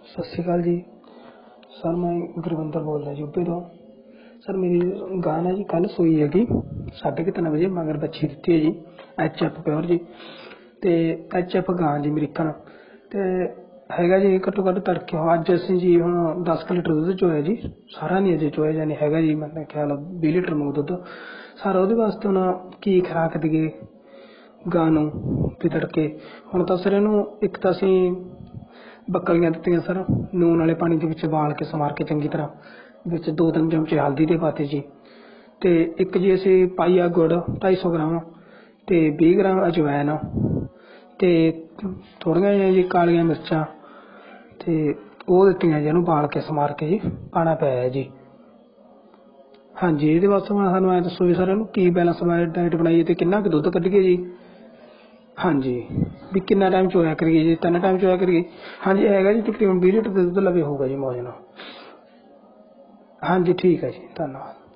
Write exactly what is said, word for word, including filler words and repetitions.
ਸਤਿ ਸ਼੍ਰੀ ਅਕਾਲ ਜੀ। ਸਰ ਮੈਂ ਗੁਰਵਿੰਦਰ ਬੋਲ ਰਿਹਾ ਯੂਪੀ ਤੋਂ। ਸਰ ਮੇਰੀ ਗਾਂ ਨਾ ਜੀ ਕੱਲ੍ਹ ਸੂਈ ਹੈਗੀ ਸਾਢੇ ਕੁ ਤਿੰਨ ਵਜੇ, ਮਗਰ ਬੱਚੀ ਦਿੱਤੀ ਹੈ ਜੀ ਐਚ ਐਫ ਪਿਓਰ ਜੀ। ਅਤੇ ਐਚ ਐਫ ਗਾਂ ਜੀ ਅਮਰੀਕਨ, ਅਤੇ ਹੈਗਾ ਜੀ ਘੱਟੋ ਘੱਟ ਤੜਕੇ ਅੱਜ ਅਸੀਂ ਜੀ ਹੁਣ ਦਸ ਕੁ ਲੀਟਰ ਦੁੱਧ ਚੋਇਆ ਜੀ, ਸਾਰਾ ਨਹੀਂ ਅਜੇ ਚੋਇਆ, ਜਾਨੀ ਹੈਗਾ ਜੀ ਮੇਰੇ ਖਿਆਲ ਵੀਹ ਲੀਟਰ ਮੂੰਹ ਦੁੱਧ। ਸਰ ਉਹਦੇ ਵਾਸਤੇ ਹੁਣ ਕੀ ਖੁਰਾਕ ਦੇਈਏ ਗਾਂ ਨੂੰ ਵੀ ਤੜਕੇ? ਹੁਣ ਤਾਂ ਸਰ ਇਹਨੂੰ ਇੱਕ ਤਾਂ ਅਸੀਂ ਬੱਕਲੀਆਂ ਦਿੱਤੀਆਂ ਸਰ, ਲੂਣ ਵਾਲੇ ਪਾਣੀ ਦੇ ਵਿੱਚ ਉਬਾਲ ਕੇ ਸਵਾਰ ਕੇ ਚੰਗੀ ਤਰ੍ਹਾਂ, ਵਿੱਚ ਦੋ ਤਿੰਨ ਚਮਚੇ ਹਲਦੀ ਦੇ ਪਾਤੇ ਜੀ। ਅਤੇ ਇੱਕ ਜੀ ਅਸੀਂ ਪਾਈਆ ਗੁੜ ਢਾਈ ਸੌ ਗ੍ਰਾਮ, ਅਤੇ ਵੀਹ ਗ੍ਰਾਮ ਅਜਵਾਇਣ, ਅਤੇ ਥੋੜ੍ਹੀਆਂ ਜਿਹੀਆਂ ਜੀ ਕਾਲੀਆਂ ਮਿਰਚਾਂ, ਅਤੇ ਉਹ ਦਿੱਤੀਆਂ ਜੀ ਇਹਨੂੰ ਉਬਾਲ ਕੇ ਸਵਾਰ ਕੇ ਜੀ ਪਾਉਣਾ ਪਿਆ ਜੀ। ਹਾਂਜੀ, ਇਹਦੇ ਵਾਸਤੇ ਹੁਣ ਸਾਨੂੰ ਐਂ ਦੱਸੋ ਵੀ ਸਰ ਇਹਨੂੰ ਕੀ ਬੈਲੈਂਸ ਡਾਇਟ ਬਣਾਈਏ ਅਤੇ ਕਿੰਨਾ ਕੁ ਦੁੱਧ ਕੱਢੀਏ ਜੀ? ਹਾਂਜੀ, ਵੀ ਕਿੰਨਾ ਟਾਈਮ ਚੋਇਆ ਕਰੀਏ ਜੀ? ਤਿੰਨ ਟਾਈਮ ਚੋਇਆ ਕਰੀਏ? ਹਾਂਜੀ ਹੈਗਾ ਜੀ ਤਕਰੀਬਨ ਵੀਹ ਲੀਟਰ ਦੇ ਦੁੱਧ ਲਵੇ ਹੋਊਗਾ ਜੀ ਮੌਜ ਨਾਲ। ਹਾਂਜੀ ਠੀਕ ਹੈ ਜੀ, ਧੰਨਵਾਦ।